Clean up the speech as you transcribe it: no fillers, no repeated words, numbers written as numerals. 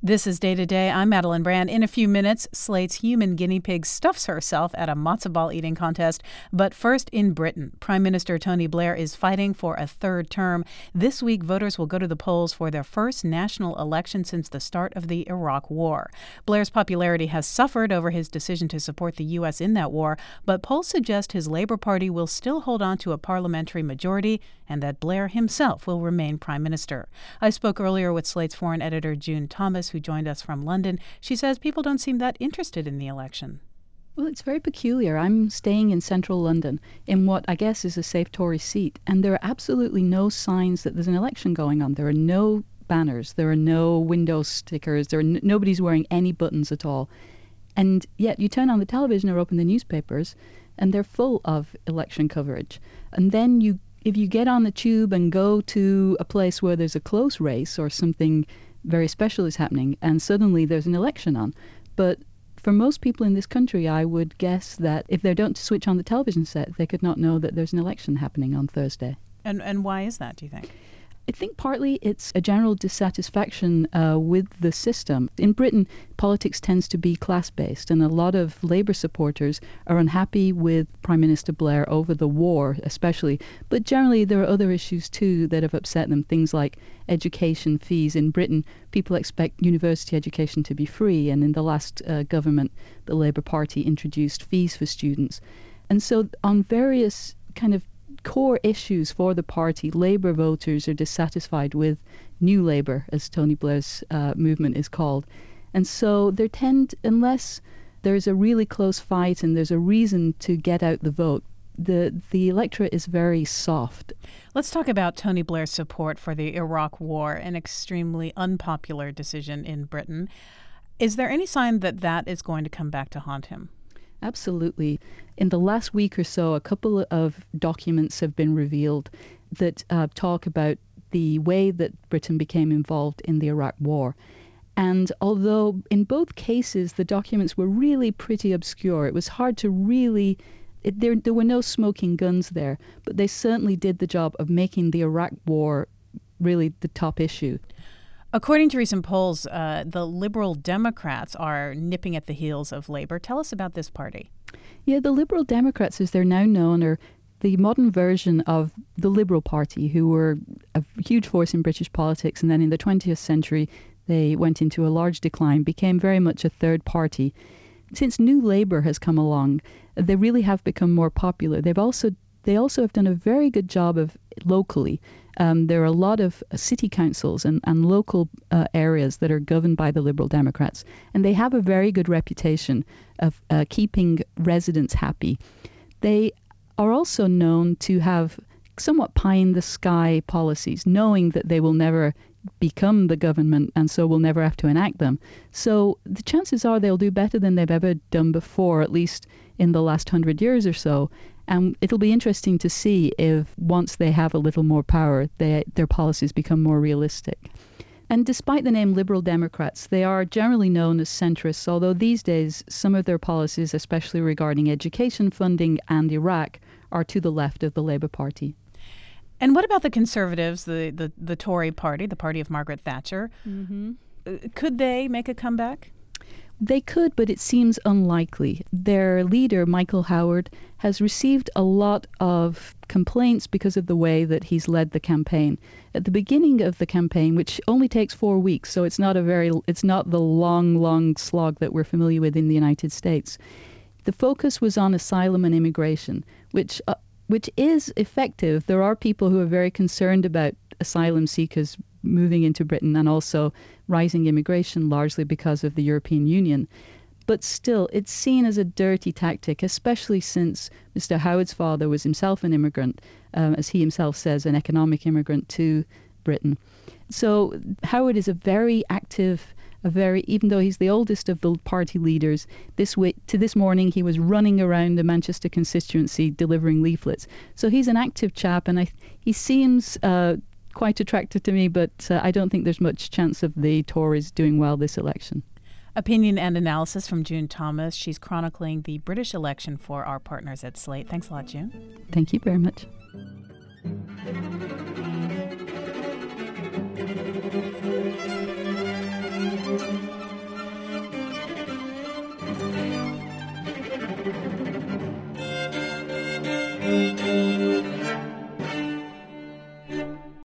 This is Day to Day. I'm Madeline Brand. In a few minutes, Slate's human guinea pig stuffs herself at a matzo ball eating contest. But first, in Britain, Prime Minister Tony Blair is fighting for a third term. This week, voters will go to the polls for their first national election since the start of the Iraq War. Blair's popularity has suffered over his decision to support the U.S. in that war, but polls suggest his Labour Party will still hold on to a parliamentary majority and that Blair himself will remain Prime Minister. I spoke earlier with Slate's foreign editor June Thomas, who joined us from London. She says people don't seem that interested in the election. Well, it's very peculiar. I'm staying in central London in what I guess is a safe Tory seat, and there are absolutely no signs that there's an election going on. There are no banners, there are no window stickers, nobody's wearing any buttons at all. And yet you turn on the television or open the newspapers, and they're full of election coverage. And then if you get on the tube and go to a place where there's a close race or something very special is happening, and suddenly there's an election on. But for most people in this country, I would guess that if they don't switch on the television set, they could not know that there's an election happening on Thursday. And why is that, do you think? I think partly it's a general dissatisfaction with the system. In Britain, politics tends to be class-based, and a lot of Labour supporters are unhappy with Prime Minister Blair over the war, especially. But generally, there are other issues too that have upset them, things like education fees. In Britain, people expect university education to be free, and in the last government, the Labour Party introduced fees for students. And so on various kind of core issues for the party, Labour voters are dissatisfied with New Labour, as Tony Blair's movement is called. And so there unless there's a really close fight and there's a reason to get out the vote, the electorate is very soft. Let's talk about Tony Blair's support for the Iraq War, an extremely unpopular decision in Britain. Is there any sign that that is going to come back to haunt him? Absolutely. In the last week or so, a couple of documents have been revealed that talk about the way that Britain became involved in the Iraq War. And although in both cases the documents were really pretty obscure, it was hard to really... There were no smoking guns there, but they certainly did the job of making the Iraq War really the top issue. According to recent polls, the Liberal Democrats are nipping at the heels of Labour. Tell us about this party. Yeah, the Liberal Democrats, as they're now known, are the modern version of the Liberal Party, who were a huge force in British politics, and then in the 20th century they went into a large decline, became very much a third party. Since New Labour has come along, they really have become more popular. They also have done a very good job of locally. There are a lot of city councils and local areas that are governed by the Liberal Democrats, and they have a very good reputation of keeping residents happy. They are also known to have somewhat pie-in-the-sky policies, knowing that they will never become the government and so will never have to enact them. So the chances are they'll do better than they've ever done before, at least in the last 100 years or so. And it'll be interesting to see if once they have a little more power, their policies become more realistic. And despite the name Liberal Democrats, they are generally known as centrists, although these days some of their policies, especially regarding education funding and Iraq, are to the left of the Labour Party. And what about the Conservatives, the Tory party, the party of Margaret Thatcher? Mm-hmm. Could they make a comeback? They could, but it seems unlikely. Their leader, Michael Howard, has received a lot of complaints because of the way that he's led the campaign. At the beginning of the campaign, which only takes 4 weeks, so it's not the long slog that we're familiar with in the United States. The focus was on asylum and immigration, which is effective. There are people who are very concerned about asylum seekers moving into Britain and also rising immigration, largely because of the European Union. But still, it's seen as a dirty tactic, especially since Mr. Howard's father was himself an immigrant, as he himself says, an economic immigrant to Britain. So Howard is a very active, even though he's the oldest of the party leaders, this morning he was running around the Manchester constituency delivering leaflets. So he's an active chap, and he seems quite attractive to me, but I don't think there's much chance of the Tories doing well this election. Opinion and analysis from June Thomas. She's chronicling the British election for our partners at Slate. Thanks a lot, June. Thank you very much.